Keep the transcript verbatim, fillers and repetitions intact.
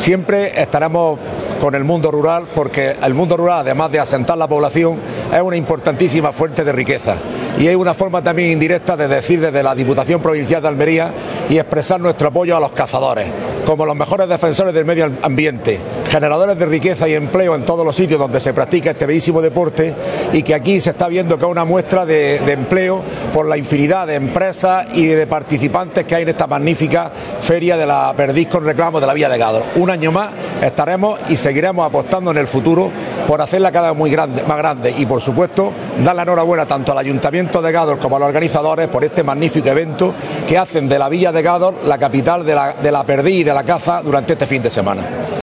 Siempre estaremos con el mundo rural, porque el mundo rural, además de asentar la población, es una importantísima fuente de riqueza y es una forma también indirecta de decir desde la Diputación Provincial de Almería y expresar nuestro apoyo a los cazadores como los mejores defensores del medio ambiente, generadores de riqueza y empleo en todos los sitios donde se practica este bellísimo deporte, y que aquí se está viendo que es una muestra de, de empleo por la infinidad de empresas y de participantes que hay en esta magnífica feria de la perdiz con reclamo de la Villa de Gádor. Un año más estaremos y seguiremos apostando en el futuro por hacerla cada vez muy grande, más grande, y por supuesto dar la enhorabuena tanto al Ayuntamiento de Gádor como a los organizadores por este magnífico evento que hacen de la Villa de Gádor la capital de la, de la perdiz y de la caza durante este fin de semana.